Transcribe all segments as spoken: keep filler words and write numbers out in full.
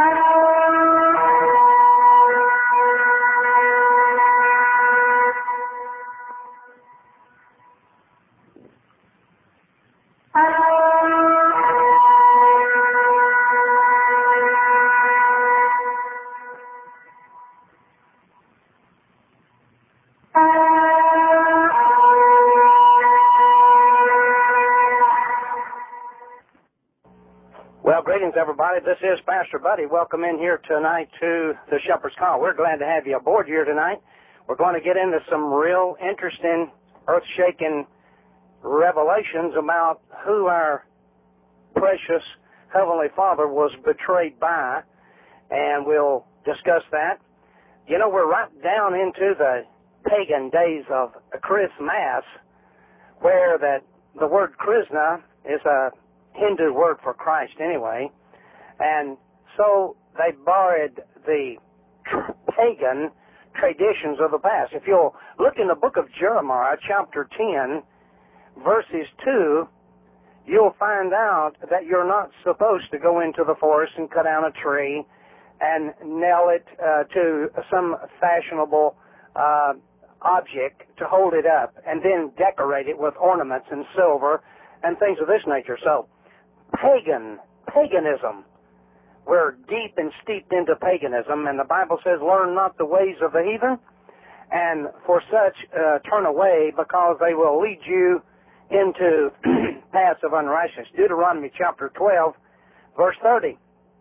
Well, greetings, everybody. This is Pastor Buddy. Welcome in here tonight to the Shepherd's Call. We're glad to have you aboard here tonight. We're going to get into some real interesting, earth-shaking revelations about who our precious Heavenly Father was betrayed by, and we'll discuss that. You know, we're right down into the pagan days of Christmas, where that the word Krishna is a Hindu word for Christ anyway, and so they borrowed the tr- pagan traditions of the past. If you'll look in the book of Jeremiah, chapter ten, verses two, you'll find out that you're not supposed to go into the forest and cut down a tree and nail it uh, to some fashionable uh, object to hold it up and then decorate it with ornaments and silver and things of this nature. So, pagan, paganism. We're deep and steeped into paganism, and the Bible says, learn not the ways of the heathen, and for such uh, turn away, because they will lead you into paths of unrighteousness. Deuteronomy chapter twelve, verse thirty.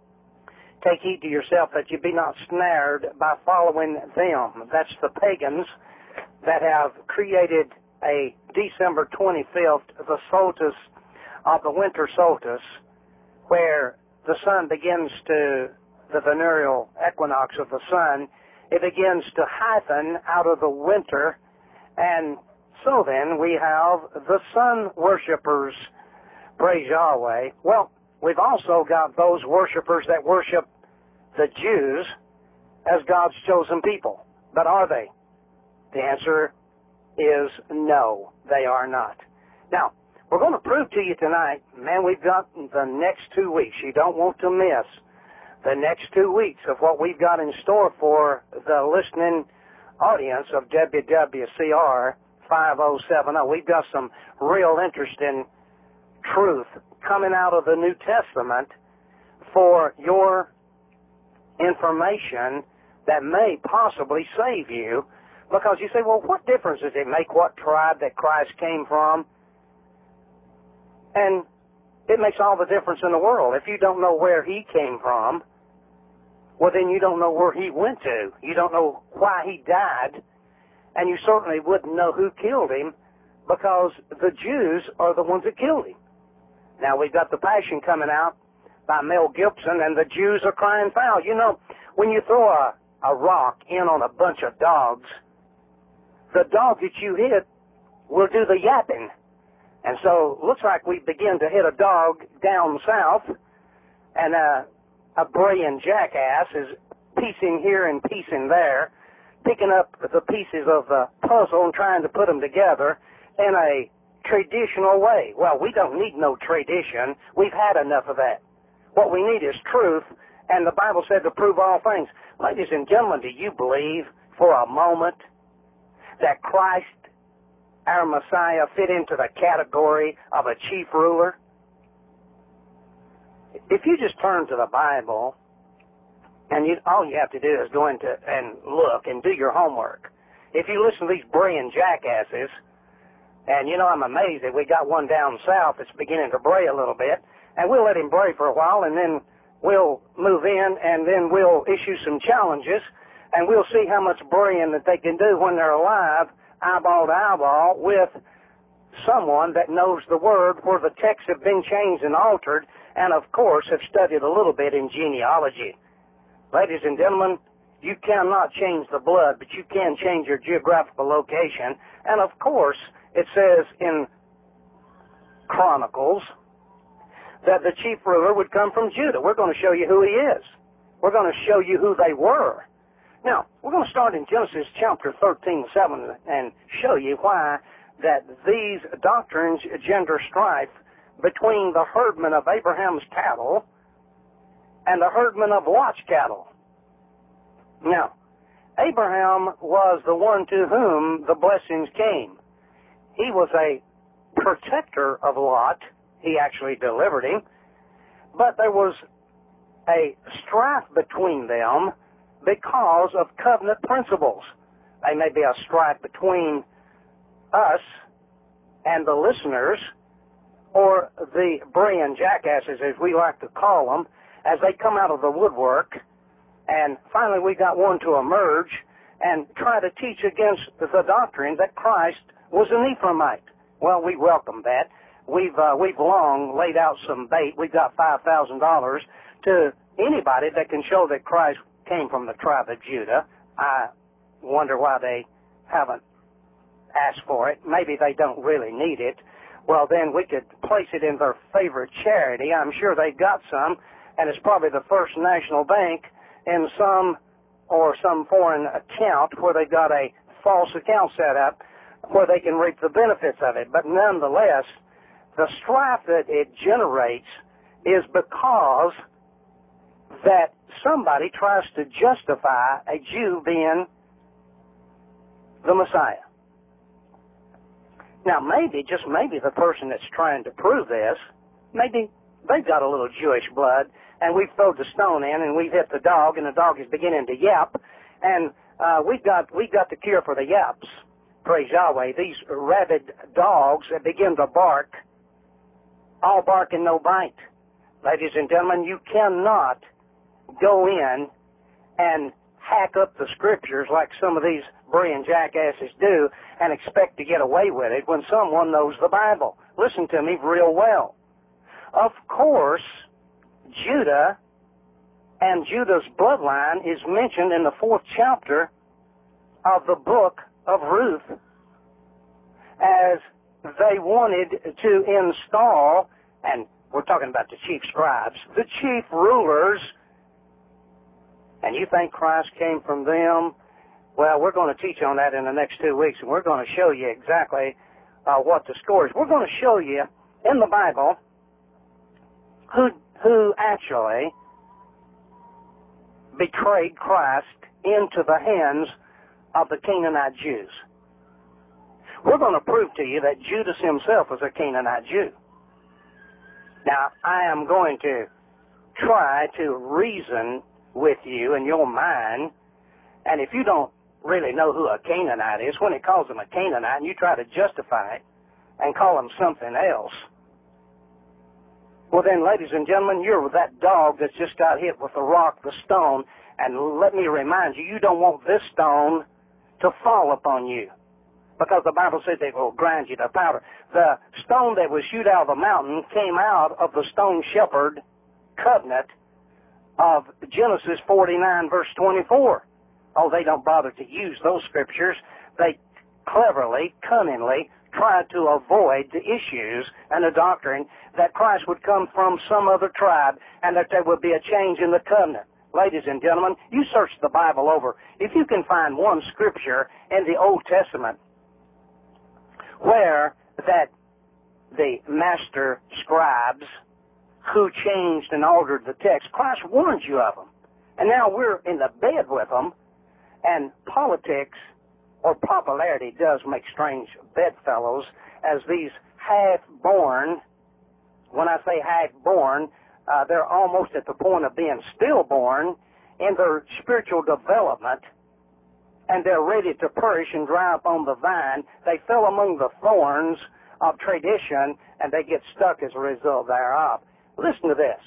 Take heed to yourself that you be not snared by following them. That's the pagans that have created a December twenty-fifth, the solstice of the winter solstice, where the sun begins to, the venereal equinox of the sun, it begins to heighten out of the winter, and so then we have the sun worshipers, praise Yahweh. Well, we've also got those worshipers that worship the Jews as God's chosen people. But are they? The answer is no, they are not. Now, we're going to prove to you tonight, man, we've got the next two weeks. You don't want to miss the next two weeks of what we've got in store for the listening audience of W W C R five oh seven oh. We've got some real interesting truth coming out of the New Testament for your information that may possibly save you. Because you say, well, what difference does it make what tribe that Christ came from? And it makes all the difference in the world. If you don't know where he came from, well, then you don't know where he went to. You don't know why he died, and you certainly wouldn't know who killed him, because the Jews are the ones that killed him. Now, we've got The Passion coming out by Mel Gibson, and the Jews are crying foul. You know, when you throw a, a rock in on a bunch of dogs, the dog that you hit will do the yapping. And so it looks like we begin to hit a dog down south, and uh, a braying jackass is piecing here and piecing there, picking up the pieces of the puzzle and trying to put them together in a traditional way. Well, we don't need no tradition. We've had enough of that. What we need is truth, and the Bible said to prove all things. Ladies and gentlemen, do you believe for a moment that Christ, our Messiah, fit into the category of a chief ruler? If you just turn to the Bible, and you, all you have to do is go into and look and do your homework. If you listen to these braying jackasses, and you know, I'm amazed that we got one down south that's beginning to bray a little bit, and we'll let him bray for a while, and then we'll move in, and then we'll issue some challenges, and we'll see how much braying that they can do when they're alive, eyeball to eyeball, with someone that knows the Word, where the texts have been changed and altered, and of course have studied a little bit in genealogy. Ladies and gentlemen, you cannot change the blood, but you can change your geographical location. And of course, it says in Chronicles that the chief ruler would come from Judah. We're going to show you who he is. We're going to show you who they were. Now, we're going to start in Genesis chapter thirteen, seven, and show you why that these doctrines gender strife between the herdmen of Abraham's cattle and the herdmen of Lot's cattle. Now, Abraham was the one to whom the blessings came. He was a protector of Lot. He actually delivered him. But there was a strife between them because of covenant principles. There may be a strife between us and the listeners, or the Berean jackasses, as we like to call them, as they come out of the woodwork. And finally we got one to emerge and try to teach against the doctrine that Christ was an Ephraimite. Well, we welcome that. We've uh, we've long laid out some bait. We've got five thousand dollars to anybody that can show that Christ came from the tribe of Judah. I wonder why they haven't asked for it. Maybe they don't really need it. Well, then we could place it in their favorite charity. I'm sure they've got some, and it's probably the First National Bank in some or some foreign account where they've got a false account set up where they can reap the benefits of it. But nonetheless, the strife that it generates is because that somebody tries to justify a Jew being the Messiah. Now, maybe, just maybe, the person that's trying to prove this, maybe they've got a little Jewish blood, and we've thrown the stone in, and we've hit the dog, and the dog is beginning to yap, and uh, we've got we've got the cure for the yaps. Praise Yahweh. These rabid dogs that begin to bark, all bark and no bite. Ladies and gentlemen, you cannot go in and hack up the scriptures like some of these Berean jackasses do and expect to get away with it when someone knows the Bible. Listen to me real well. Of course, Judah and Judah's bloodline is mentioned in the fourth chapter of the book of Ruth, as they wanted to install, and we're talking about the chief scribes, the chief rulers. And you think Christ came from them? Well, we're going to teach on that in the next two weeks, and we're going to show you exactly uh, what the score is. We're going to show you in the Bible who who actually betrayed Christ into the hands of the Canaanite Jews. We're going to prove to you that Judas himself was a Canaanite Jew. Now, I am going to try to reason with you in your mind, and if you don't really know who a Canaanite is, when it calls them a Canaanite and you try to justify it and call them something else, well then, ladies and gentlemen, you're that dog that's just got hit with the rock, the stone, and let me remind you, you don't want this stone to fall upon you, because the Bible says they will grind you to powder. The stone that was shoot out of the mountain came out of the stone shepherd covenant of Genesis forty-nine, verse twenty-four. Oh, they don't bother to use those scriptures. They cleverly, cunningly try to avoid the issues and the doctrine that Christ would come from some other tribe and that there would be a change in the covenant. Ladies and gentlemen, you search the Bible over. If you can find one scripture in the Old Testament where that the master scribes who changed and altered the text, Christ warned you of them. And now we're in the bed with them, and politics or popularity does make strange bedfellows, as these half-born, when I say half-born, uh, they're almost at the point of being stillborn in their spiritual development, and they're ready to perish and dry up on the vine. They fell among the thorns of tradition, and they get stuck as a result thereof. Listen to this.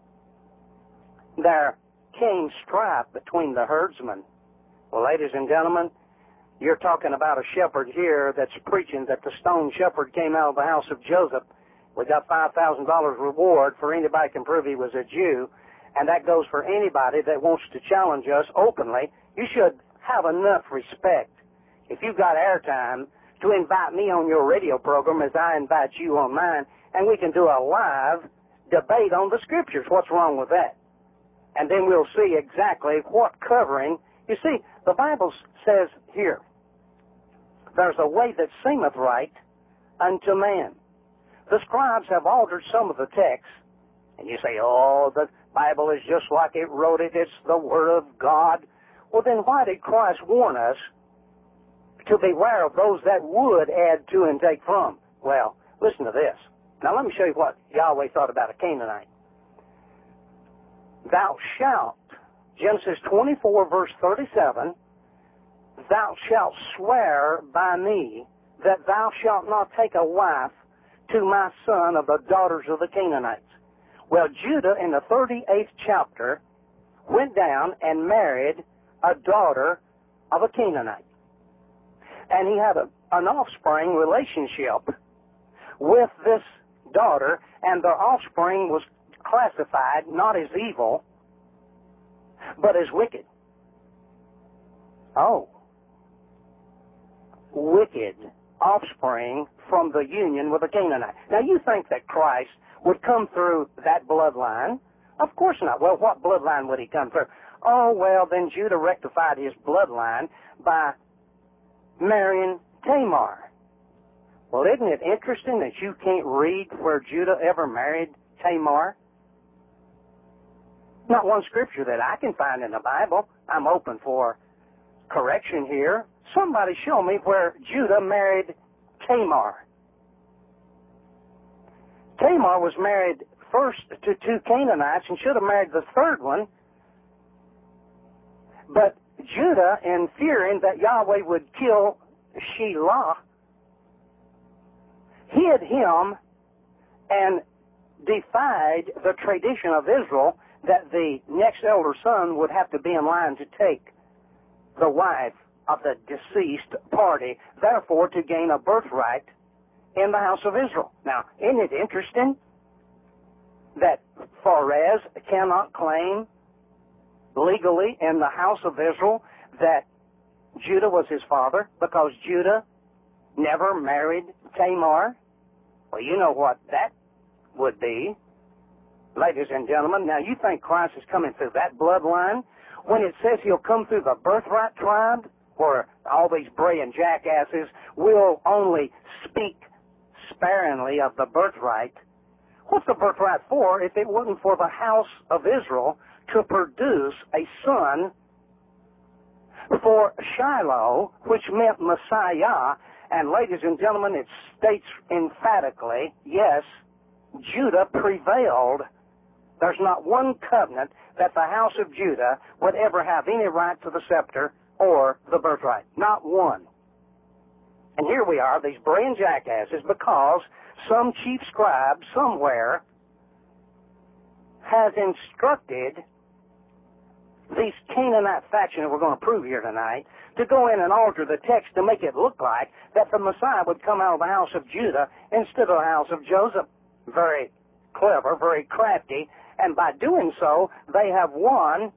There came strife between the herdsmen. Well, ladies and gentlemen, you're talking about a shepherd here that's preaching that the stone shepherd came out of the house of Joseph. We got five thousand dollars reward for anybody can prove he was a Jew, and that goes for anybody that wants to challenge us openly. You should have enough respect, if you've got airtime, to invite me on your radio program as I invite you on mine, and we can do a live debate on the scriptures. What's wrong with that? And then we'll see exactly what covering. You see, the Bible says here, there's a way that seemeth right unto man. The scribes have altered some of the text, and you say, oh, the, Bible is just like it wrote it. It's the Word of God. Well, then why did Christ warn us to beware of those that would add to and take from? Well, listen to this. Now let me show you what Yahweh thought about a Canaanite. Thou shalt, Genesis twenty-four, verse thirty-seven, thou shalt swear by me that thou shalt not take a wife to my son of the daughters of the Canaanites. Well, Judah in the thirty-eighth chapter went down and married a daughter of a Canaanite. And he had a, an offspring relationship with this daughter, and their offspring was classified not as evil, but as wicked. Oh. Wicked offspring from the union with a Canaanite. Now you think that Christ would come through that bloodline? Of course not. Well, what bloodline would he come through? Oh, well, then Judah rectified his bloodline by marrying Tamar. Well, isn't it interesting that you can't read where Judah ever married Tamar? Not one scripture that I can find in the Bible. I'm open for correction here. Somebody show me where Judah married Tamar. Tamar was married first to two Canaanites and should have married the third one. But Judah, in fearing that Yahweh would kill Shelah, hid him and defied the tradition of Israel that the next elder son would have to be in line to take the wife of the deceased party, therefore to gain a birthright in the house of Israel. Now, isn't it interesting that Pharez cannot claim legally in the house of Israel that Judah was his father because Judah never married Tamar? Well, you know what that would be. Ladies and gentlemen, now you think Christ is coming through that bloodline? When it says he'll come through the birthright tribe, where all these braying jackasses will only speak sparingly of the birthright, what's the birthright for if it wasn't for the house of Israel to produce a son for Shiloh, which meant Messiah? And ladies and gentlemen, it states emphatically, yes, Judah prevailed. There's not one covenant that the house of Judah would ever have any right to the scepter or the birthright. Not one. And here we are, these braying jackasses, because some chief scribe somewhere has instructed these Canaanite faction that we're going to prove here tonight to go in and alter the text to make it look like that the Messiah would come out of the house of Judah instead of the house of Joseph. Very clever, very crafty, and by doing so, they have won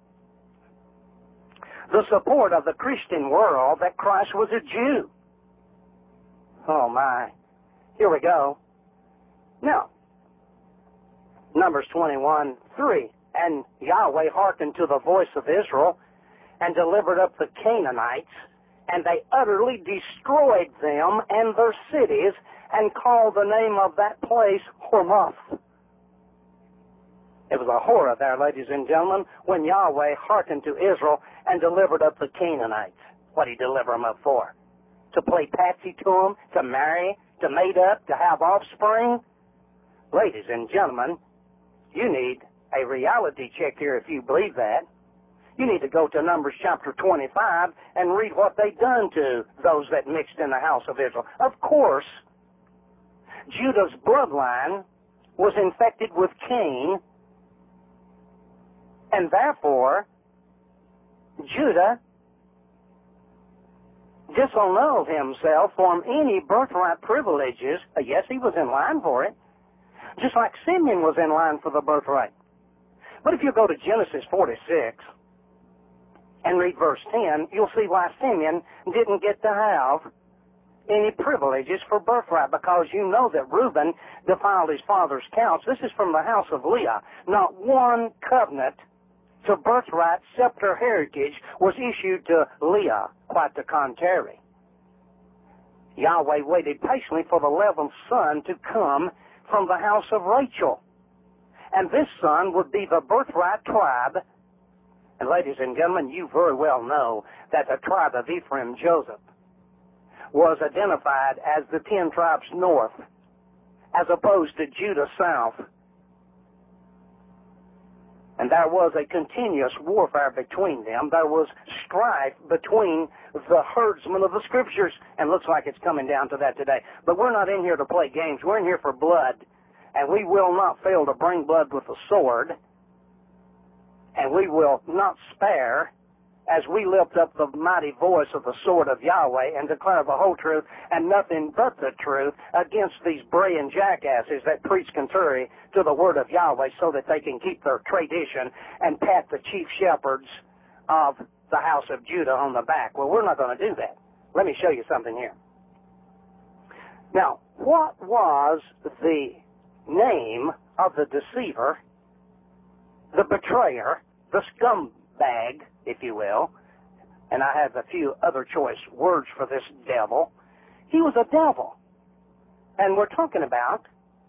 the support of the Christian world that Christ was a Jew. Oh my. Here we go. Now, Numbers twenty-one, three. And Yahweh hearkened to the voice of Israel and delivered up the Canaanites, and they utterly destroyed them and their cities, and called the name of that place Hormah. It was a horror there, ladies and gentlemen, when Yahweh hearkened to Israel and delivered up the Canaanites. What did he deliver them up for? To play patsy to them? To marry? To mate up? To have offspring? Ladies and gentlemen, you need a reality check here if you believe that. You need to go to Numbers chapter twenty-five and read what they done to those that mixed in the house of Israel. Of course, Judah's bloodline was infected with Cain, and therefore, Judah disannulled himself from any birthright privileges. Yes, he was in line for it, just like Simeon was in line for the birthright. But if you go to Genesis forty-six and read verse ten, you'll see why Simeon didn't get to have any privileges for birthright, because you know that Reuben defiled his father's counts. This is from the house of Leah. Not one covenant to birthright, scepter, heritage was issued to Leah. Quite the contrary. Yahweh waited patiently for the eleventh son to come from the house of Rachel. And this son would be the birthright tribe. And ladies and gentlemen, you very well know that the tribe of Ephraim, Joseph, was identified as the ten tribes north, as opposed to Judah south. And there was a continuous warfare between them. There was strife between the herdsmen of the Scriptures. And looks like it's coming down to that today. But we're not in here to play games. We're in here for blood. And we will not fail to bring blood with a sword. And we will not spare as we lift up the mighty voice of the sword of Yahweh and declare the whole truth and nothing but the truth against these braying jackasses that preach contrary to the word of Yahweh so that they can keep their tradition and pat the chief shepherds of the house of Judah on the back. Well, we're not going to do that. Let me show you something here. Now, what was the name of the deceiver, the betrayer, the scumbag, if you will, and I have a few other choice words for this devil? He was a devil. And we're talking about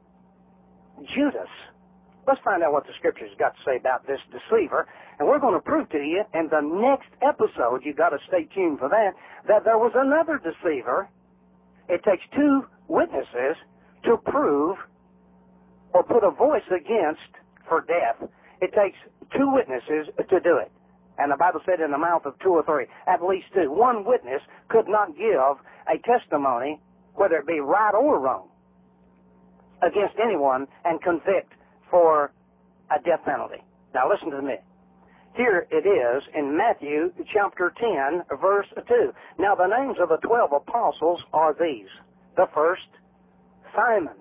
Judas. Let's find out what the Scripture's got to say about this deceiver, and we're going to prove to you in the next episode, you've got to stay tuned for that, that there was another deceiver. It takes two witnesses to prove or put a voice against for death. It takes two witnesses to do it. And the Bible said in the mouth of two or three, at least two. One witness could not give a testimony, whether it be right or wrong, against anyone and convict for a death penalty. Now listen to me. Here it is in Matthew chapter ten, verse two. Now the names of the twelve apostles are these. The first, Simon.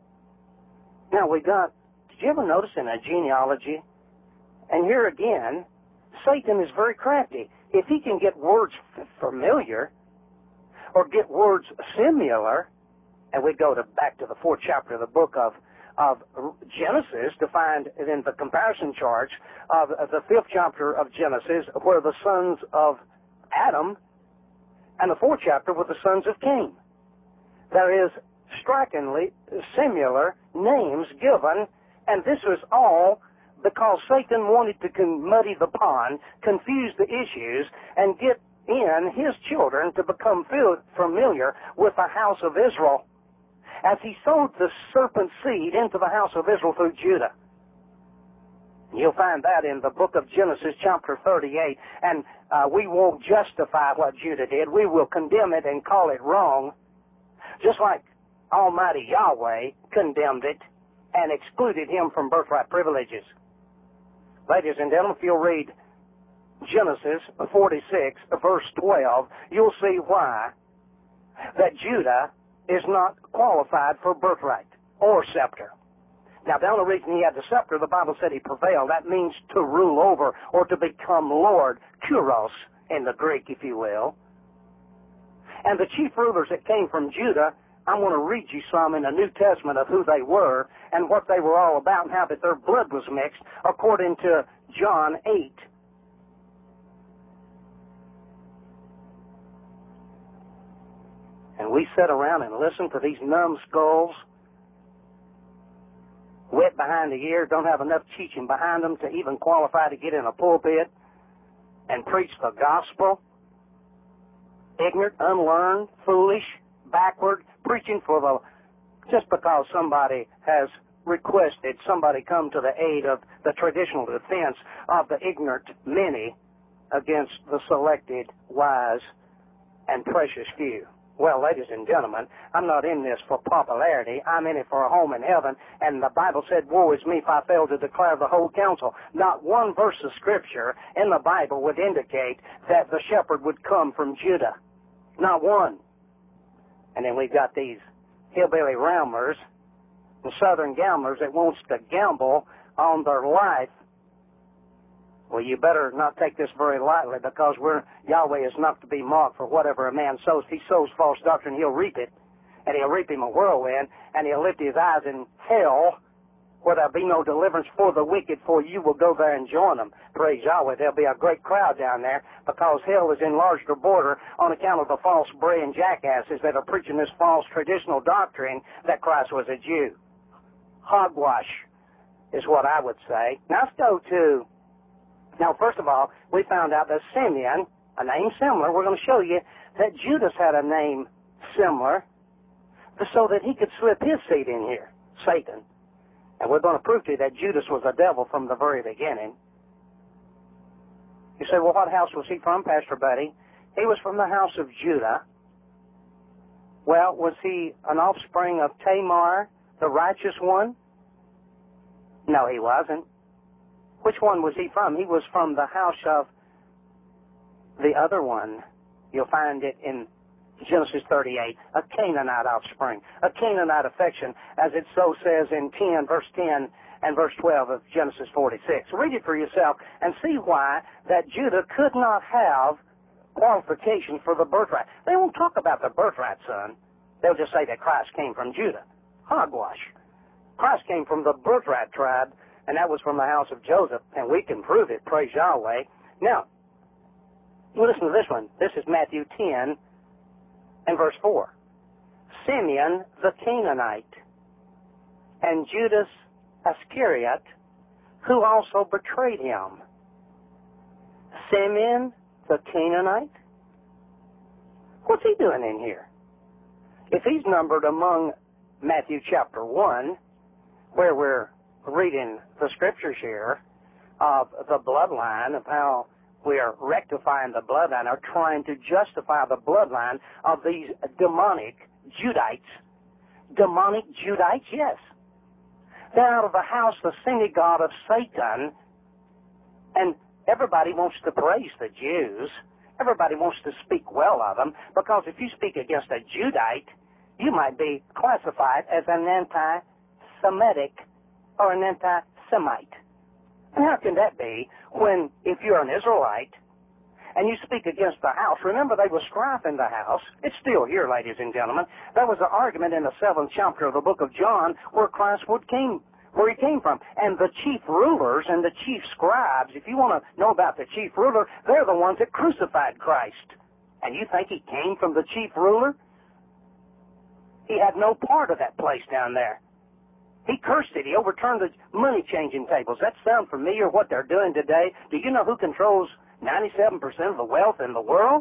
Now we got, did you ever notice in a genealogy? And here again, Satan is very crafty. If he can get words f- familiar or get words similar, and we go to back to the fourth chapter of the book of, of Genesis to find in the comparison charts of, of the fifth chapter of Genesis where the sons of Adam and the fourth chapter were the sons of Cain. There is strikingly similar names given, and this was all because Satan wanted to muddy the pond, confuse the issues, and get in his children to become familiar with the house of Israel as he sowed the serpent seed into the house of Israel through Judah. You'll find that in the book of Genesis chapter thirty-eight, and uh, we won't justify what Judah did. We will condemn it and call it wrong, just like Almighty Yahweh condemned it and excluded him from birthright privileges. Ladies and gentlemen, if you'll read Genesis forty-six, verse twelve, you'll see why that Judah is not qualified for birthright or scepter. Now, the only reason he had the scepter, the Bible said he prevailed. That means to rule over or to become Lord, kuros in the Greek, if you will. And the chief rulers that came from Judah, I'm going to read you some in the New Testament of who they were and what they were all about and how that their blood was mixed according to John eight. And we sit around and listen to these numbskulls, wet behind the ear, don't have enough teaching behind them to even qualify to get in a pulpit and preach the gospel. Ignorant, unlearned, foolish, backward, preaching for the, just because somebody has requested somebody come to the aid of the traditional defense of the ignorant many against the selected, wise, and precious few. Well, ladies and gentlemen, I'm not in this for popularity. I'm in it for a home in heaven, and the Bible said, woe is me if I fail to declare the whole counsel. Not one verse of Scripture in the Bible would indicate that the shepherd would come from Judah. Not one. And then we've got these hillbilly ramblers and southern gamblers that wants to gamble on their life. Well, you better not take this very lightly, because we're, Yahweh is not to be mocked. For whatever a man sows, if he sows false doctrine, he'll reap it. And he'll reap him a whirlwind, and he'll lift his eyes in hell, where there'll be no deliverance for the wicked, for you will go there and join them. Praise Yahweh. There'll be a great crowd down there, because hell is enlarged or border on account of the false braying jackasses that are preaching this false traditional doctrine that Christ was a Jew. Hogwash. is what I would say. Now let's go to, now first of all, we found out that Simeon, a name similar, we're going to show you that Judas had a name similar so that he could slip his seed in here, Satan. And we're going to prove to you that Judas was a devil from the very beginning. You say, well, what house was he from, Pastor Buddy? He was from the house of Judah. Well, was he an offspring of Tamar, the righteous one? No, he wasn't. Which one was he from? He was from the house of the other one. You'll find it in Genesis thirty-eight, a Canaanite offspring, a Canaanite affection, as it so says in ten, verse ten and verse twelve of Genesis forty-six. Read it for yourself and see why that Judah could not have qualification for the birthright. They won't talk about the birthright, son. They'll just say that Christ came from Judah. Hogwash. Christ came from the birthright tribe, and that was from the house of Joseph, and we can prove it, praise Yahweh. Now, listen to this one. This is Matthew ten and verse four. Simeon the Canaanite and Judas Iscariot, who also betrayed him. Simeon the Canaanite? What's he doing in here? If he's numbered among Matthew chapter one, where we're reading the scriptures here of the bloodline, of how we are rectifying the bloodline, or trying to justify the bloodline of these demonic Judites. Demonic Judites, yes. They're out of the house, the synagogue of Satan, and everybody wants to praise the Jews. Everybody wants to speak well of them, because if you speak against a Judite, you might be classified as an anti-Semitic or an anti-Semite. And how can that be when, if you're an Israelite and you speak against the house, remember they were strife in the house. It's still here, ladies and gentlemen. There was an argument in the seventh chapter of the book of John where Christ would came, where he came from. And the chief rulers and the chief scribes, if you want to know about the chief ruler, they're the ones that crucified Christ. And you think he came from the chief ruler? He had no part of that place down there. He cursed it. He overturned the money-changing tables. That sound familiar, what they're doing today? Do you know who controls ninety-seven percent of the wealth in the world?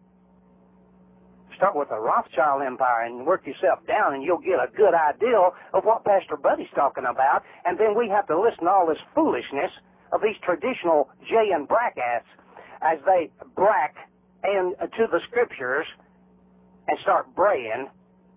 Start with the Rothschild Empire and work yourself down, and you'll get a good idea of what Pastor Buddy's talking about. And then we have to listen to all this foolishness of these traditional Jay and Brackass as they brack and uh, to the scriptures and start braying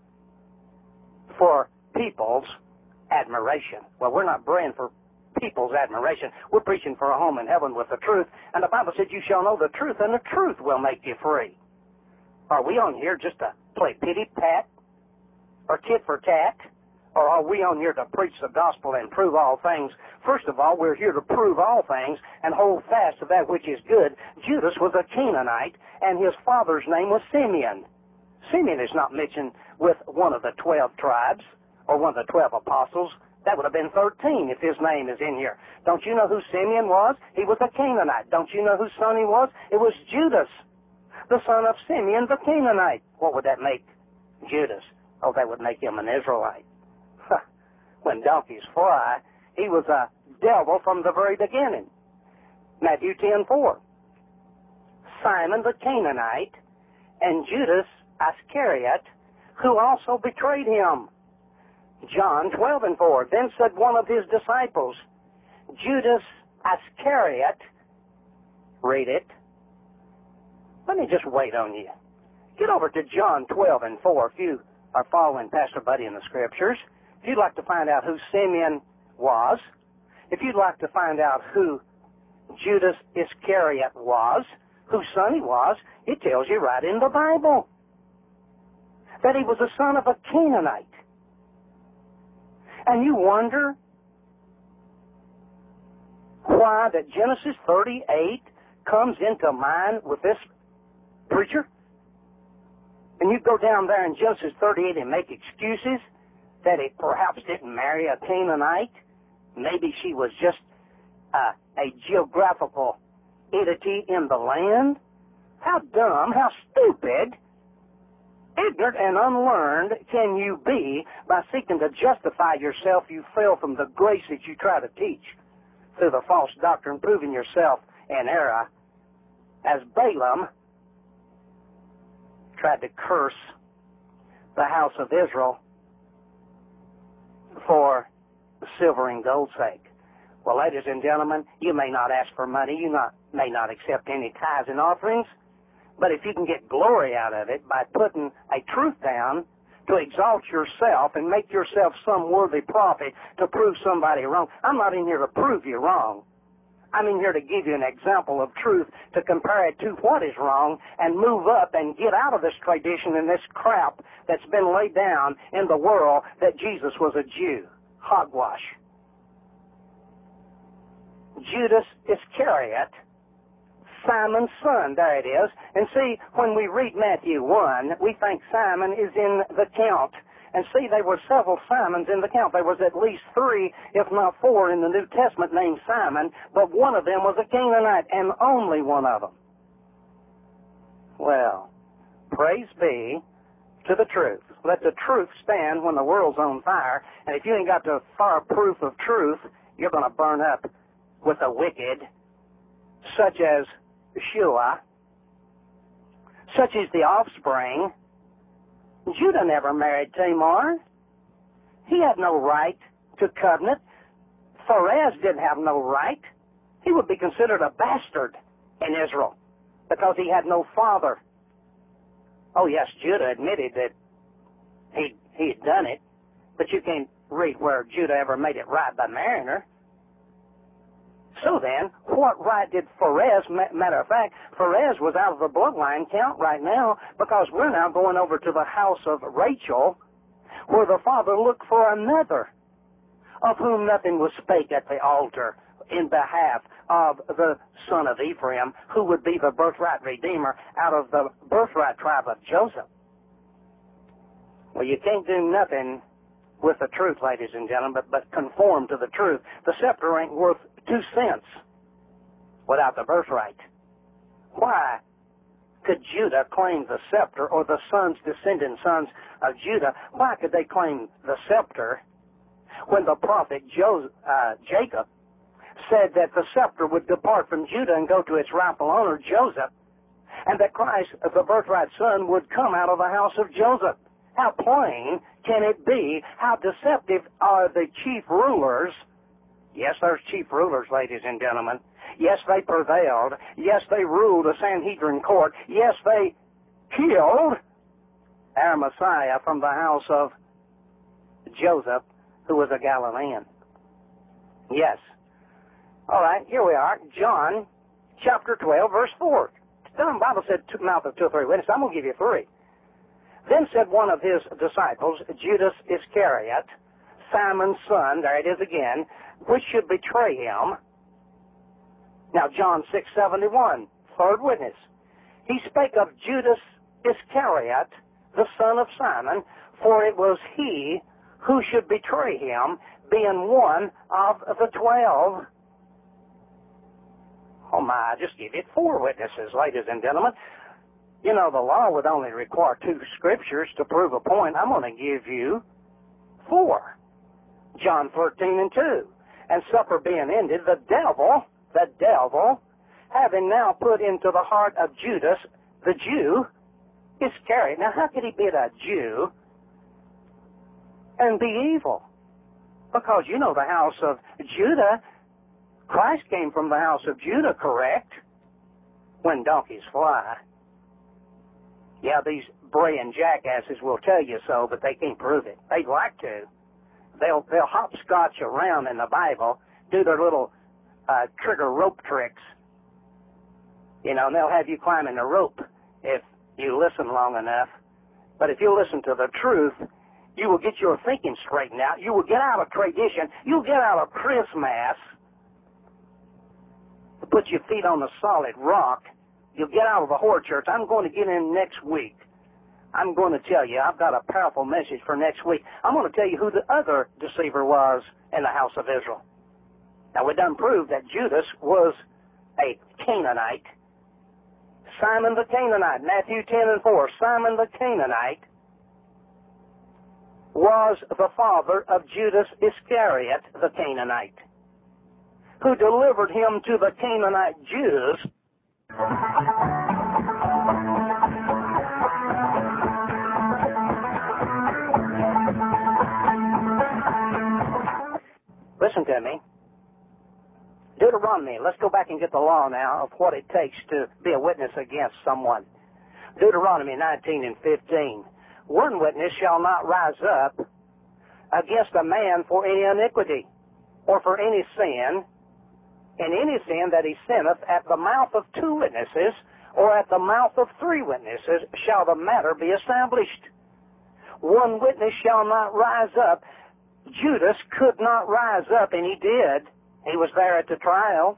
for people's admiration. Well, we're not praying for people's admiration. We're preaching for a home in heaven with the truth. And the Bible said, you shall know the truth, and the truth will make you free. Are we on here just to play pity-pat or tit-for-tat? Or are we on here to preach the gospel and prove all things? First of all, we're here to prove all things and hold fast to that which is good. Judas was a Canaanite, and his father's name was Simeon. Simeon is not mentioned with one of the twelve tribes or one of the twelve apostles. That would have been thirteen if his name is in here. Don't you know who Simeon was? He was a Canaanite. Don't you know whose son he was? It was Judas, the son of Simeon the Canaanite. What would that make Judas? Oh, that would make him an Israelite. When donkeys fly, he was a devil from the very beginning. Matthew ten four. Simon the Canaanite and Judas Iscariot, who also betrayed him. John twelve and four. Then said one of his disciples, Judas Iscariot, read it. Let me just wait on you. Get over to John twelve and four if you are following Pastor Buddy in the Scriptures. If you'd like to find out who Simeon was, if you'd like to find out who Judas Iscariot was, whose son he was, it tells you right in the Bible that he was the son of a Canaanite. And you wonder why that Genesis thirty-eight comes into mind with this preacher? And you go down there in Genesis thirty-eight and make excuses that it perhaps didn't marry a Canaanite. Maybe she was just uh, a geographical entity in the land. How dumb, how stupid ignorant and unlearned can you be by seeking to justify yourself you fell from the grace that you try to teach through the false doctrine, proving yourself in error, as Balaam tried to curse the house of Israel for silver and gold's sake. Well, ladies and gentlemen, you may not ask for money, you not, may not accept any tithes and offerings, but if you can get glory out of it by putting a truth down to exalt yourself and make yourself some worthy prophet to prove somebody wrong. I'm not in here to prove you wrong. I'm in here to give you an example of truth, to compare it to what is wrong and move up and get out of this tradition and this crap that's been laid down in the world that Jesus was a Jew. Hogwash. Judas Iscariot, Simon's son, there it is. And see, when we read Matthew one, we think Simon is in the count. And see, there were several Simons in the count. There was at least three, if not four, in the New Testament named Simon, but one of them was a Canaanite, and only one of them. Well, praise be to the truth. Let the truth stand when the world's on fire, and if you ain't got the fireproof of truth, you're going to burn up with the wicked, such as Shua, such as the offspring. Judah never married Tamar. He had no right to covenant. Pharez didn't have no right. He would be considered a bastard in Israel because he had no father. Oh yes, Judah admitted that he he had done it, but you can't read where Judah ever made it right by marrying her. So then, what right did Pharez, matter of fact, Pharez was out of the bloodline count right now because we're now going over to the house of Rachel where the father looked for another of whom nothing was spake at the altar in behalf of the son of Ephraim who would be the birthright redeemer out of the birthright tribe of Joseph. Well, you can't do nothing with the truth, ladies and gentlemen, but, but conform to the truth. The scepter ain't worth two cents without the birthright. Why could Judah claim the scepter, or the sons, descendant sons of Judah, why could they claim the scepter when the prophet jo- uh, Jacob said that the scepter would depart from Judah and go to its rightful owner, Joseph, and that Christ, the birthright son, would come out of the house of Joseph? How plain can it be? How deceptive are the chief rulers? Yes, there's chief rulers, ladies and gentlemen. Yes, they prevailed. Yes, they ruled a Sanhedrin court. Yes, they killed our Messiah from the house of Joseph, who was a Galilean. Yes. All right, here we are. John chapter twelve, verse four. The Bible said, mouth of two or three witnesses. I'm going to give you three. Then said one of his disciples, Judas Iscariot, Simon's son, there it is again, which should betray him. Now, John six seventy-one, third witness. He spake of Judas Iscariot, the son of Simon, for it was he who should betray him, being one of the twelve. Oh my, I just give it four witnesses, ladies and gentlemen. You know, the law would only require two scriptures to prove a point. I'm going to give you four. John thirteen and two. And supper being ended, the devil, the devil, having now put into the heart of Judas, the Jew, Iscariot. Now, how could he be a Jew and be evil? Because, you know, the house of Judah, Christ came from the house of Judah, correct? When donkeys fly. Yeah, these braying jackasses will tell you so, but they can't prove it. They'd like to. They'll they'll hopscotch around in the Bible, do their little uh, trigger rope tricks. You know, and they'll have you climbing the rope if you listen long enough. But if you listen to the truth, you will get your thinking straightened out. You will get out of tradition. You'll get out of Christmas. Put your feet on the solid rock. You'll get out of the whore church. I'm going to get in next week. I'm going to tell you, I've got a powerful message for next week. I'm going to tell you who the other deceiver was in the house of Israel. Now, we done proved that Judas was a Canaanite. Simon the Canaanite, Matthew ten and four, Simon the Canaanite was the father of Judas Iscariot the Canaanite, who delivered him to the Canaanite Jews. Listen to me. Deuteronomy, let's go back and get the law now of what it takes to be a witness against someone. Deuteronomy nineteen and fifteen. One witness shall not rise up against a man for any iniquity, or for any sin, in any sin that he sinneth, at the mouth of two witnesses, or at the mouth of three witnesses, shall the matter be established. One witness shall not rise up. Judas could not rise up, and he did. He was there at the trial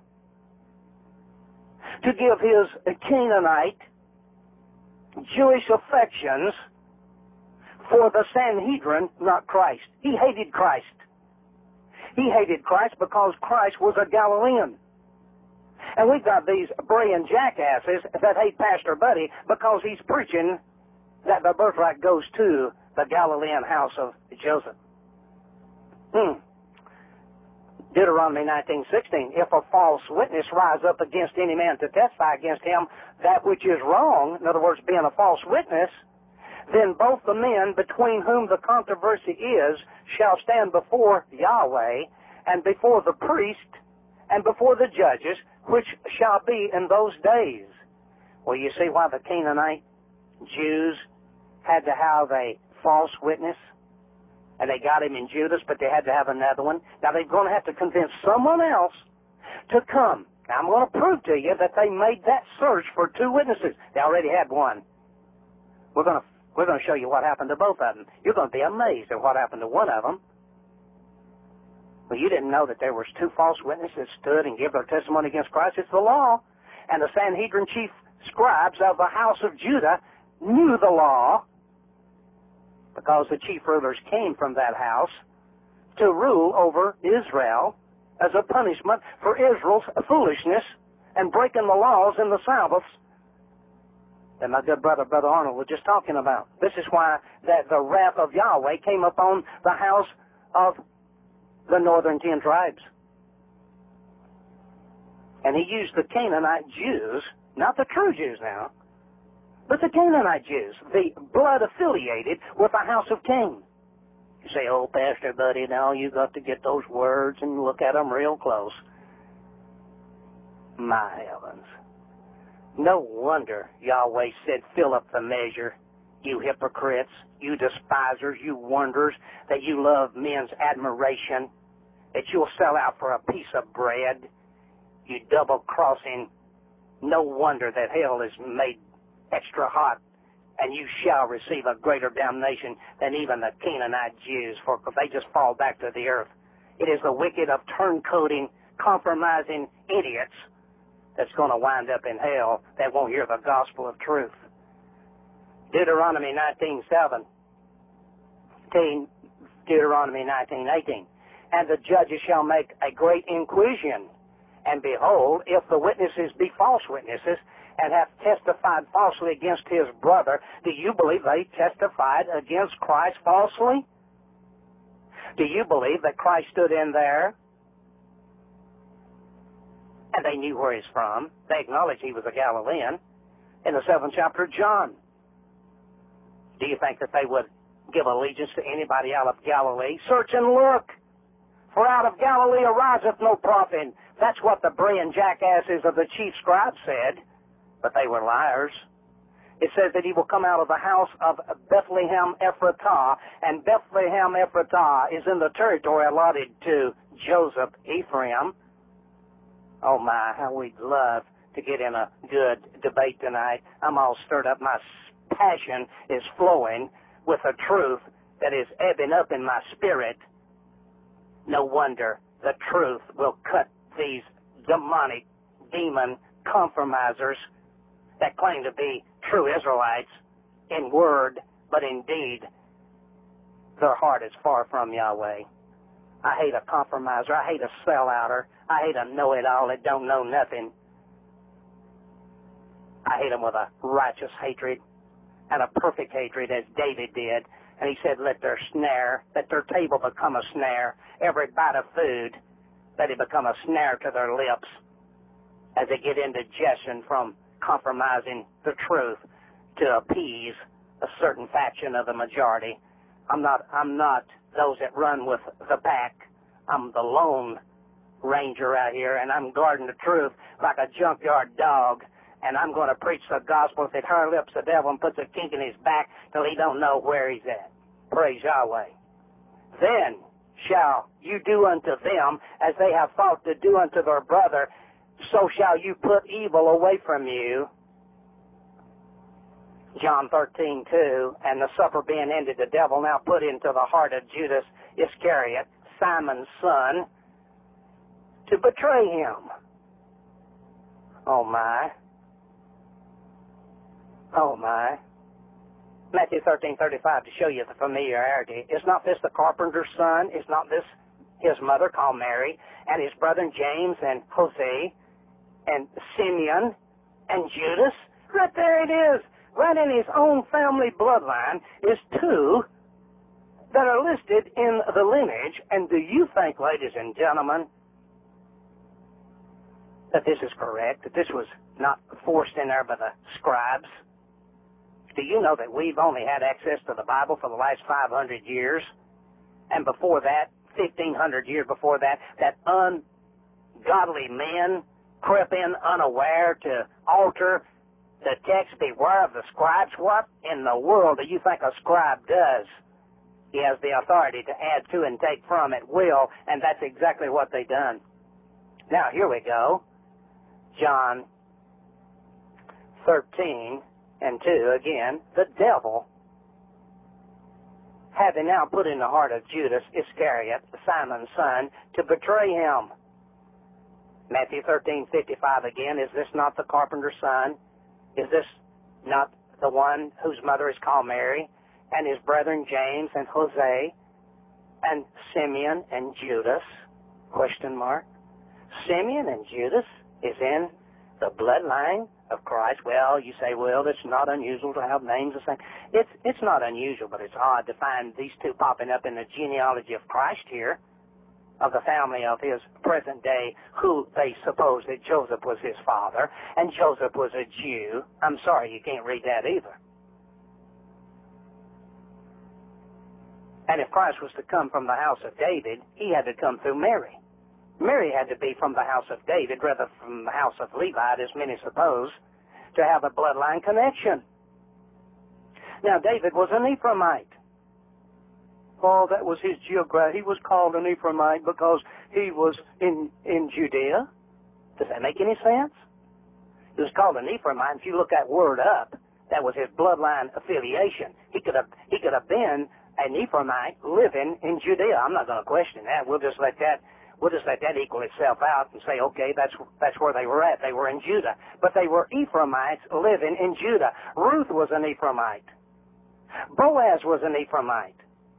to give his Canaanite Jewish affections for the Sanhedrin, not Christ. He hated Christ. He hated Christ because Christ was a Galilean. And we've got these braying jackasses that hate Pastor Buddy because he's preaching that the birthright goes to the Galilean house of Joseph. Hmm. Deuteronomy nineteen sixteen, if a false witness rise up against any man to testify against him that which is wrong, in other words, being a false witness, then both the men between whom the controversy is shall stand before Yahweh and before the priest and before the judges, which shall be in those days. Well, you see why the Canaanite Jews had to have a false witness? And they got him in Judas, but they had to have another one. Now they're going to have to convince someone else to come. Now I'm going to prove to you that they made that search for two witnesses. They already had one. We're going to we're going to show you what happened to both of them. You're going to be amazed at what happened to one of them. Well, you didn't know that there was two false witnesses that stood and gave their testimony against Christ. It's the law. And the Sanhedrin chief scribes of the house of Judah knew the law, because the chief rulers came from that house to rule over Israel as a punishment for Israel's foolishness and breaking the laws in the Sabbaths that my good brother, Brother Arnold, was just talking about. This is why that the wrath of Yahweh came upon the house of the northern ten tribes. And he used the Canaanite Jews, not the true Jews now, but the Canaanite Jews, the blood affiliated with the house of Cain. You say, oh, Pastor Buddy, now you got to get those words and look at them real close. My heavens. No wonder Yahweh said, fill up the measure, you hypocrites, you despisers, you wonders, that you love men's admiration, that you'll sell out for a piece of bread, you double-crossing. No wonder that hell is made extra hot, and you shall receive a greater damnation than even the Canaanite Jews, for they just fall back to the earth. It is the wicked of turncoating, compromising idiots that's going to wind up in hell that won't hear the gospel of truth. Deuteronomy nineteen seven, Deuteronomy nineteen eighteen, and the judges shall make a great inquisition, and behold, if the witnesses be false witnesses, and have testified falsely against his brother, do you believe they testified against Christ falsely? Do you believe that Christ stood in there and they knew where he's from? They acknowledged he was a Galilean in the seventh chapter of John. Do you think that they would give allegiance to anybody out of Galilee? Search and look, for out of Galilee ariseth no prophet. That's what the braying jackasses of the chief scribes said. But they were liars. It says that he will come out of the house of Bethlehem Ephratah, and Bethlehem Ephratah is in the territory allotted to Joseph, Ephraim. Oh my, how we'd love to get in a good debate tonight. I'm all stirred up. My passion is flowing with a truth that is ebbing up in my spirit. No wonder the truth will cut these demonic, demon compromisers that claim to be true Israelites in word, but in deed, their heart is far from Yahweh. I hate a compromiser. I hate a sellouter. I hate a know-it-all that don't know nothing. I hate them with a righteous hatred and a perfect hatred as David did, And he said, let their snare, let their table become a snare. Every bite of food, let it become a snare to their lips as they get indigestion from compromising the truth to appease a certain faction of the majority. I'm not, I'm not those that run with the pack. I'm the lone ranger out here, and I'm guarding the truth like a junkyard dog. And I'm going to preach the gospel. If it hurlips the devil and puts a kink in his back till he don't know where he's at. Praise Yahweh. Then shall you do unto them as they have thought to do unto their brother, so shall you put evil away from you. John thirteen two, and the supper being ended, the devil now put into the heart of Judas Iscariot, Simon's son, to betray him. Oh my. Oh my. Matthew thirteen thirty-five, to show you the familiarity. Is not this the carpenter's son? Is not this his mother called Mary, and his brethren James and Jose, and Simeon, and Judas? Right there it is. Right in his own family bloodline is two that are listed in the lineage. And do you think, ladies and gentlemen, that this is correct, that this was not forced in there by the scribes? Do you know that we've only had access to the Bible for the last five hundred years? And before that, fifteen hundred years before that, that ungodly men crept in unaware to alter the text, beware of the scribes. What in the world do you think a scribe does? He has the authority to add to and take from at will, and that's exactly what they done. Now, here we go. John thirteen and two, again, the devil, having now put in the heart of Judas Iscariot, Simon's son, to betray him. Matthew thirteen fifty-five again, is this not the carpenter's son? Is this not the one whose mother is called Mary, and his brethren James and Jose, and Simeon and Judas? Question mark. Simeon and Judas is in the bloodline of Christ. Well, you say, well, it's not unusual to have names the same. It's, it's not unusual, but it's odd to find these two popping up in the genealogy of Christ here, of the family of his present day, who they suppose that Joseph was his father, and Joseph was a Jew. I'm sorry, you can't read that either. And if Christ was to come from the house of David, he had to come through Mary. Mary had to be from the house of David, rather from the house of Levi, as many suppose, to have a bloodline connection. Now, David was an Ephraimite. Oh, that was his geography. He was called an Ephraimite because he was in, in Judea. Does that make any sense? He was called an Ephraimite. If you look that word up, that was his bloodline affiliation. He could have, he could have been an Ephraimite living in Judea. I'm not going to question that. We'll just let that, we'll just let that equal itself out and say, okay, that's, that's where they were at. They were in Judah. But they were Ephraimites living in Judah. Ruth was an Ephraimite. Boaz was an Ephraimite.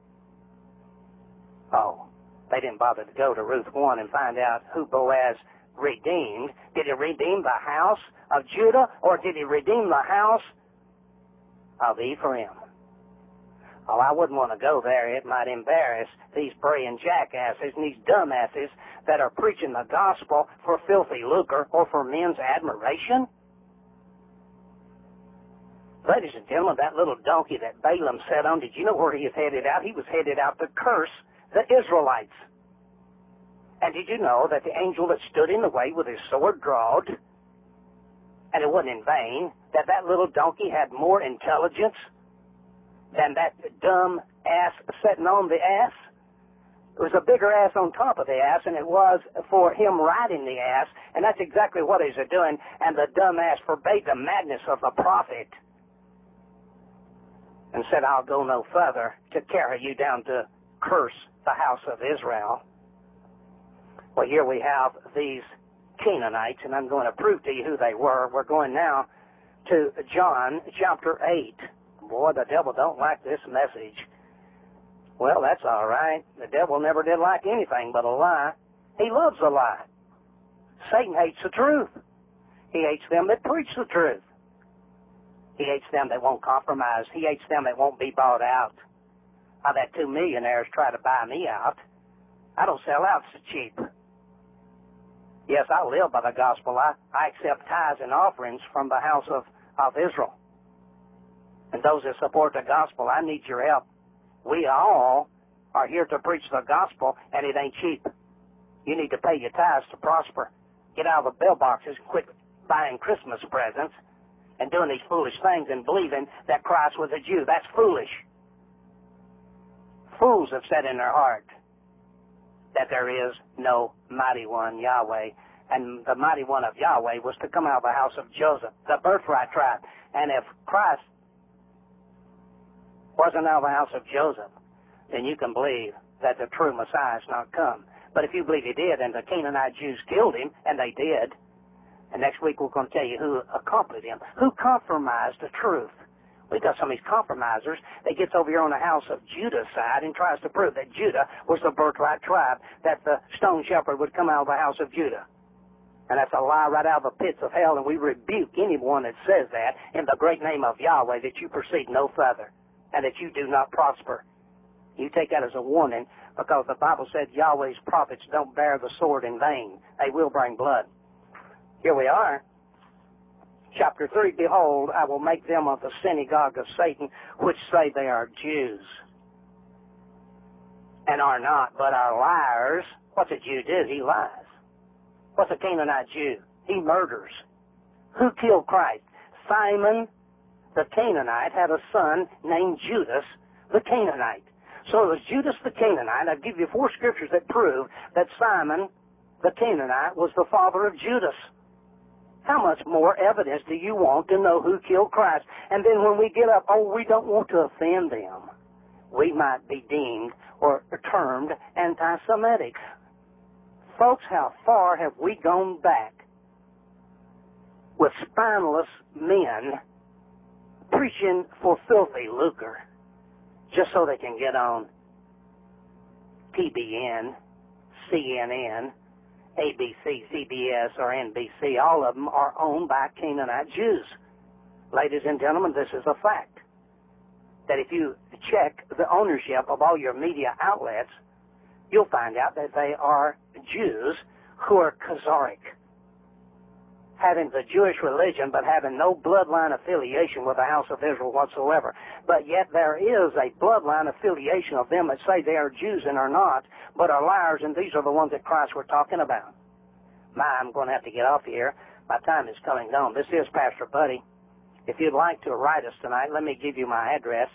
Oh, they didn't bother to go to Ruth one and find out who Boaz redeemed. Did he redeem the house of Judah, or did he redeem the house of Ephraim? Oh, I wouldn't want to go there. It might embarrass these praying jackasses and these dumbasses that are preaching the gospel for filthy lucre or for men's admiration. Ladies and gentlemen, that little donkey that Balaam sat on, did you know where he was headed out? He was headed out to curse the Israelites. And did you know that the angel that stood in the way with his sword drawed, and it wasn't in vain, that that little donkey had more intelligence than that dumb ass sitting on the ass? It was a bigger ass on top of the ass than it was for him riding the ass, and that's exactly what he's doing, and the dumb ass forbade the madness of the prophet and said, I'll go no further to carry you down to curse the house of Israel. Well, here we have these Canaanites, and I'm going to prove to you who they were. We're going now to John chapter eight. Boy, the devil don't like this message. Well, that's all right. The devil never did like anything but a lie. He loves a lie. Satan hates the truth. He hates them that preach the truth. He hates them that won't compromise. He hates them that won't be bought out. I've had two millionaires try to buy me out. I don't sell out so cheap. Yes, I live by the gospel. I, I accept tithes and offerings from the house of, of Israel. And those that support the gospel, I need your help. We all are here to preach the gospel, and it ain't cheap. You need to pay your tithes to prosper. Get out of the bill boxes and quit buying Christmas presents and doing these foolish things and believing that Christ was a Jew. That's foolish. Fools have said in their heart that there is no mighty one, Yahweh. And the mighty one of Yahweh was to come out of the house of Joseph, the birthright tribe. And if Christ wasn't out of the house of Joseph, then you can believe that the true Messiah has not come. But if you believe he did, and the Canaanite Jews killed him, and they did, and next week we're going to tell you who accompanied him, who compromised the truth. We've got some of these compromisers that gets over here on the house of Judah's side and tries to prove that Judah was the birthright tribe, that the stone shepherd would come out of the house of Judah. And that's a lie right out of the pits of hell, and we rebuke anyone that says that in the great name of Yahweh, that you proceed no further, and that you do not prosper. You take that as a warning, because the Bible said Yahweh's prophets don't bear the sword in vain. They will bring blood. Here we are. Chapter three, behold, I will make them of the synagogue of Satan, which say they are Jews, and are not, but are liars. What's a Jew do? He lies. What's a Canaanite Jew? He murders. Who killed Christ? Simon the Canaanite had a son named Judas the Canaanite. So it was Judas the Canaanite. I'll give you four scriptures that prove that Simon the Canaanite was the father of Judas. How much more evidence do you want to know who killed Christ? And then when we get up, oh, we don't want to offend them. We might be deemed or termed anti-Semitic. Folks, how far have we gone back with spineless men preaching for filthy lucre just so they can get on T B N, C N N, A B C, C B S, or N B C? All of them are owned by Canaanite Jews. Ladies and gentlemen, this is a fact. That if you check the ownership of all your media outlets, you'll find out that they are Jews who are Khazaric, having the Jewish religion but having no bloodline affiliation with the house of Israel whatsoever. But yet there is a bloodline affiliation of them that say they are Jews and are not, but are liars, and these are the ones that Christ we're talking about. My, I'm going to have to get off here. My time is coming down. This is Pastor Buddy. If you'd like to write us tonight, let me give you my address.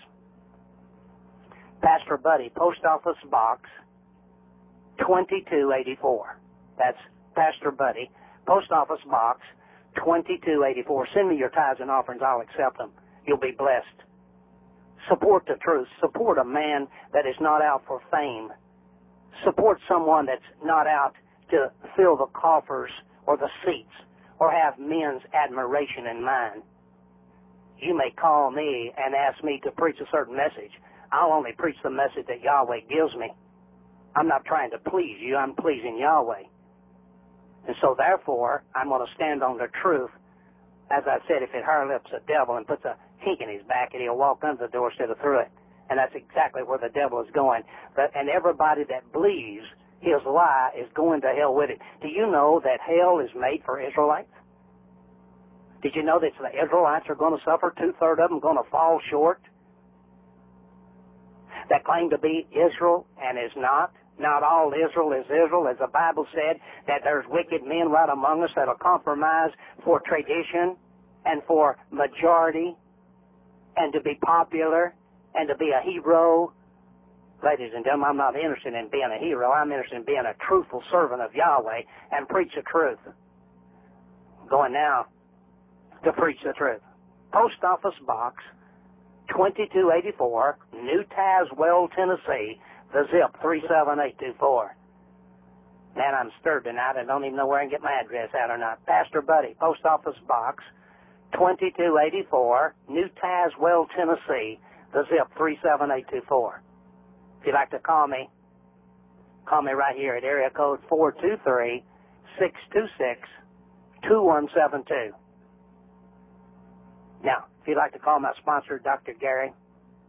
Pastor Buddy, Post Office Box twenty-two eighty-four. That's Pastor Buddy, Post Office Box twenty-two eighty-four. Send me your tithes and offerings. I'll accept them. You'll be blessed. Support the truth. Support a man that is not out for fame. Support someone that's not out to fill the coffers or the seats or have men's admiration in mind. You may call me and ask me to preach a certain message. I'll only preach the message that Yahweh gives me. I'm not trying to please you. I'm pleasing Yahweh. And so therefore, I'm going to stand on the truth. As I said, if it harlots a devil and puts a kink in his back, and he'll walk under the door instead of through it. And that's exactly where the devil is going. But, and everybody that believes his lie is going to hell with it. Do you know that hell is made for Israelites? Did you know that the Israelites are going to suffer? Two-thirds of them going to fall short? That claim to be Israel and is not. Not all Israel is Israel. As the Bible said, that there's wicked men right among us that will compromise for tradition and for majority and to be popular and to be a hero. Ladies and gentlemen, I'm not interested in being a hero. I'm interested in being a truthful servant of Yahweh and preach the truth. I'm going now to preach the truth. Post Office Box twenty-two eighty-four, New Tazewell, Tennessee, the zip three seven eight two four. Man, I'm stirred tonight. I don't even know where I can get my address out or not. Pastor Buddy, Post Office Box twenty-two eighty-four, New Tazewell, Tennessee, the zip three seven eight two four. If you'd like to call me, call me right here at area code four two three, six two six, two one seven two. Now, if you'd like to call my sponsor, Doctor Gary,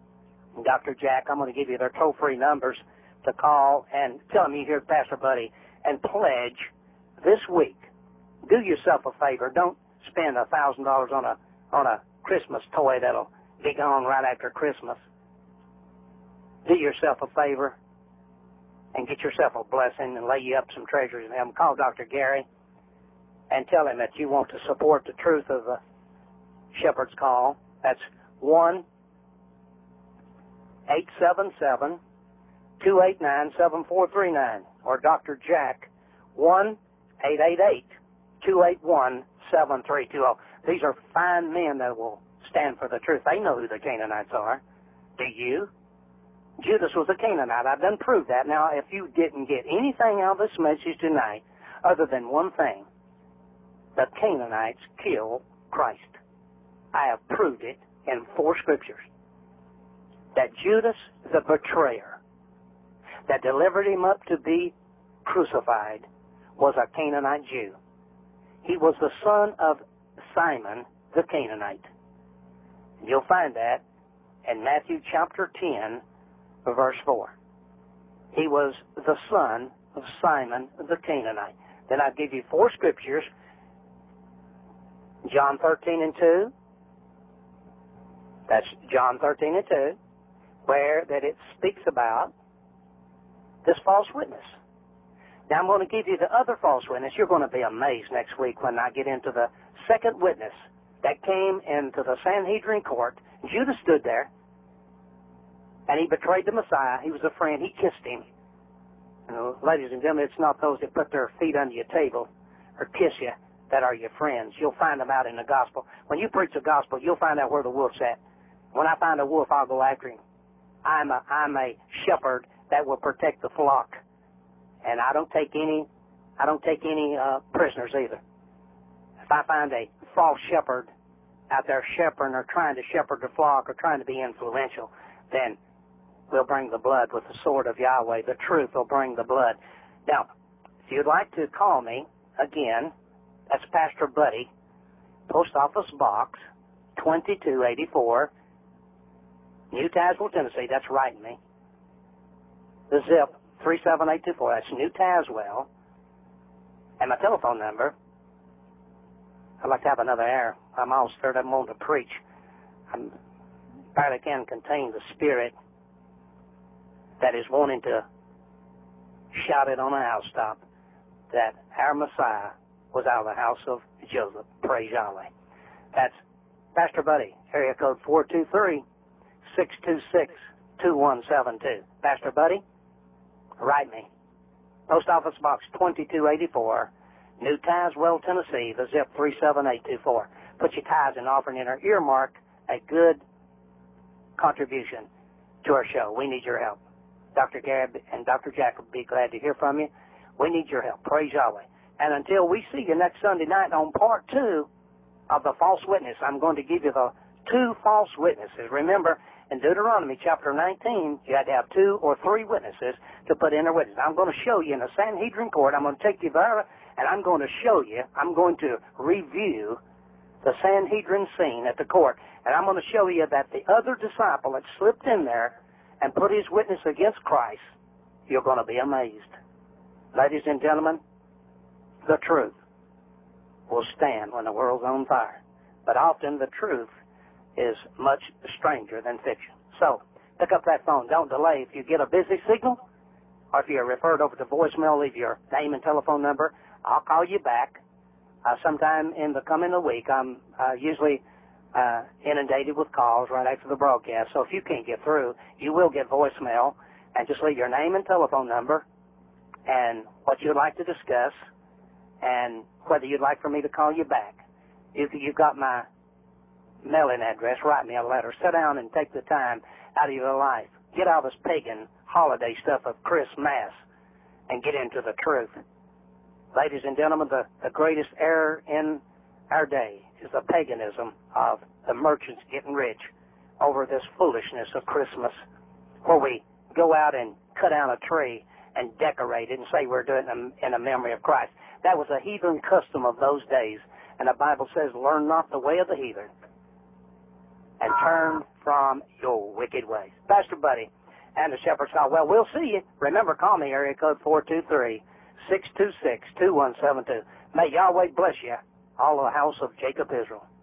Doctor Jack, I'm going to give you their toll-free numbers to call and tell them you hear Pastor Buddy and pledge this week. Do yourself a favor. Don't spend a thousand dollars on a on a Christmas toy that'll be gone right after Christmas. Do yourself a favor and get yourself a blessing and lay you up some treasures in heaven. Call Doctor Gary and tell him that you want to support the truth of the Shepherd's Call. That's one eight seven seven, two eight nine, seven four three nine, or Doctor Jack, one eight eight eight, two eight one, seven three two zero. These are fine men that will stand for the truth. They know who the Canaanites are. Do you? Judas was a Canaanite. I've done proved that. Now, if you didn't get anything out of this message tonight other than one thing, the Canaanites killed Christ. I have proved it in four scriptures. That Judas, the betrayer, that delivered him up to be crucified, was a Canaanite Jew. He was the son of Simon the Canaanite. You'll find that in Matthew chapter ten, verse four. He was the son of Simon the Canaanite. Then I'll give you four scriptures. John thirteen and two. That's John thirteen and two, where that it speaks about this false witness. Now I'm going to give you the other false witness. You're going to be amazed next week when I get into the second witness that came into the Sanhedrin court. Judas stood there, and he betrayed the Messiah. He was a friend. He kissed him. And, uh, ladies and gentlemen, it's not those that put their feet under your table or kiss you that are your friends. You'll find them out in the gospel. When you preach the gospel, you'll find out where the wolf's at. When I find a wolf, I'll go after him. I'm a, I'm a shepherd that will protect the flock. And I don't take any, I don't take any uh, prisoners either. If I find a false shepherd out there shepherding or trying to shepherd the flock or trying to be influential, then we'll bring the blood with the sword of Yahweh. The truth will bring the blood. Now, if you'd like to call me, again, that's Pastor Buddy, Post Office Box twenty-two eighty-four, New Tazewell, Tennessee. That's writing me. The zip, three seven eight two four. That's New Tazewell. And my telephone number, I'd like to have another hour. I'm all stirred up on to preach. I'm barely can contain the spirit that is wanting to shout it on a housetop that our Messiah was out of the house of Joseph. Praise Yahweh. That's Pastor Buddy, area code four two three, six two six, two one seven two. Pastor Buddy, write me. Post Office Box twenty-two eighty-four, New Tazewell, Tennessee, the zip three seven eight two four. Put your tithes and offering in our earmark, a good contribution to our show. We need your help. Doctor Garrett and Doctor Jack will be glad to hear from you. We need your help. Praise Yahweh. And until we see you next Sunday night on part two of the false witness, I'm going to give you the two false witnesses. Remember, in Deuteronomy chapter nineteen, you had to have two or three witnesses to put in a witness. I'm going to show you in the Sanhedrin court. I'm going to take you there, and I'm going to show you, I'm going to review the Sanhedrin scene at the court. And I'm going to show you that the other disciple that slipped in there and put his witness against Christ, you're going to be amazed. Ladies and gentlemen, the truth will stand when the world's on fire. But often the truth is much stranger than fiction. So, pick up that phone. Don't delay. If you get a busy signal, or if you're referred over to voicemail, leave your name and telephone number. I'll call you back uh, sometime in the coming week. I'm uh, usually uh, inundated with calls right after the broadcast. So if you can't get through, you will get voicemail. And just leave your name and telephone number and what you'd like to discuss and whether you'd like for me to call you back. If you've got my mailing address, write me a letter. Sit down and take the time out of your life. Get out of this pagan holiday stuff of Christmas and get into the truth. Ladies and gentlemen, the, the greatest error in our day is the paganism of the merchants getting rich over this foolishness of Christmas, where we go out and cut down a tree and decorate it and say we're doing it in a memory of Christ. That was a heathen custom of those days, and the Bible says, learn not the way of the heathen and turn from from your wicked ways. Pastor Buddy and the Shepherd's Call. Well, we'll see you. Remember, call me, area code four two three, six two six, two one seven two. May Yahweh bless you, all the house of Jacob Israel.